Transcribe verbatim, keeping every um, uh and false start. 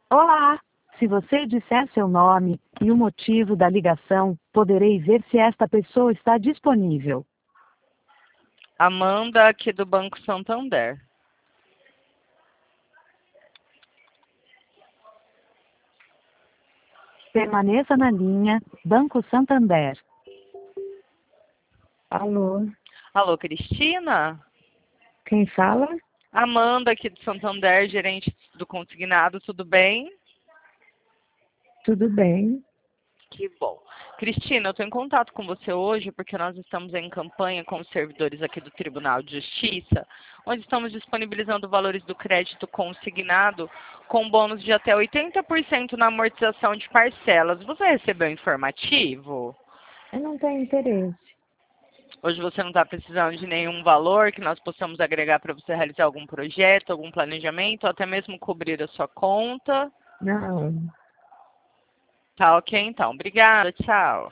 Olá! Se você disser seu nome e o motivo da ligação, poderei ver se esta pessoa está disponível. Amanda, aqui do Banco Santander. Permaneça na linha, Banco Santander. Alô, Alô, Cristina? quem fala? Amanda, aqui do Santander, gerente do consignado, tudo bem? Tudo bem? Que bom. Cristina, eu estou em contato com você hoje porque nós estamos em campanha com os servidores aqui do Tribunal de Justiça, onde estamos disponibilizando valores do crédito consignado com bônus de até oitenta por cento na amortização de parcelas. Você recebeu informativo? Eu não tenho interesse. Hoje você não está precisando de nenhum valor que nós possamos agregar para você realizar algum projeto, algum planejamento, ou até mesmo cobrir a sua conta. Não. Tá ok, então. Obrigada, tchau.